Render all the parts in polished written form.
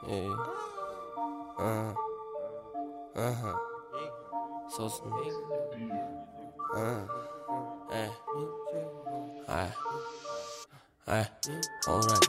Sosun. Alright.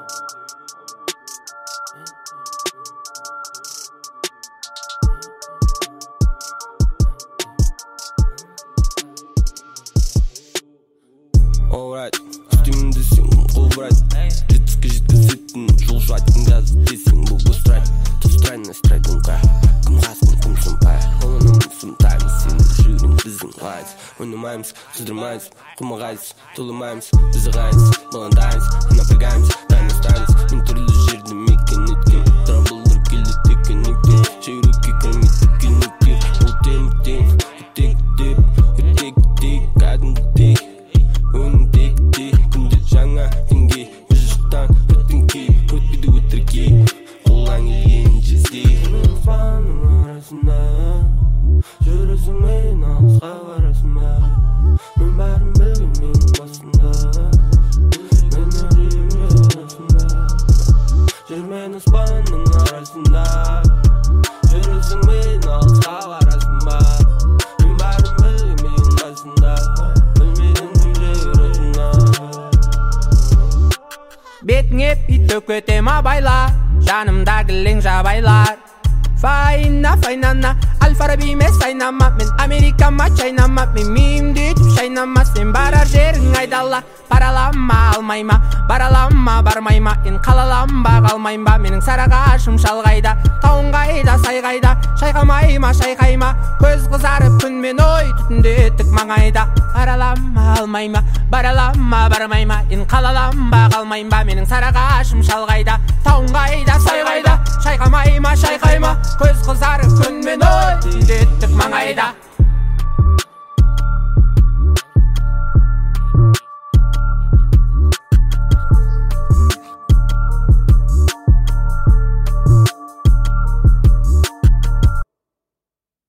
Alright. Üstümde sen kovrat. Жетістікке жеткізетін жол жуатын газы десең бұл страйк. То страйна страйкыңға кім қасын кім сұмпай. Олының сұмтаймыз сенің жүрің біздің лайыз. Ойнамаймыз, сыздырмаймыз, қылмағайыз, толымаймыз, бізді ғайыз, баландаймыз, напрягаймыз, дайнастаймыз. Мен түрлі жерді мекен еткен, трамбылдырып келді теккен ектен. Жүрекке кірмей теккен ектен, ол темірден, ертек, кәдімгідей, өңдек, күнде жаңа деңгей, жұрттан өттің кей, өтпейді өтіркей, қолдан келген жездей. Аспанның арасында жүресің мен алысқа барасың ба? Мен бәрін білгім менің басында, мен үрейімде арасында. Жүр мен аспанның арасында жүресің мен алысқа барасың ба? Мен бәрін білгім менің басында, білмедің күнде арасында. Бетіңе пит төкете ма байла, жанымда кілең жабайлар. Файна, Аль-Фараби емес айнама, мен Америкама чайнама, мен миімді етіп шайнама, сен барар жерің айдалла. Паралама алмайма, баралама бармайма, ен қалалamba қалмайма, менің сарағашым шалғайда, тауын қайда, сай қайда, шайқамайма, шайқайма, көз қызарып күнмен ой, түтінде еттік маңайда. Паралама алмайма, баралама бармайма, ен қалалamba қалмайма, менің сарағашым шалғайда,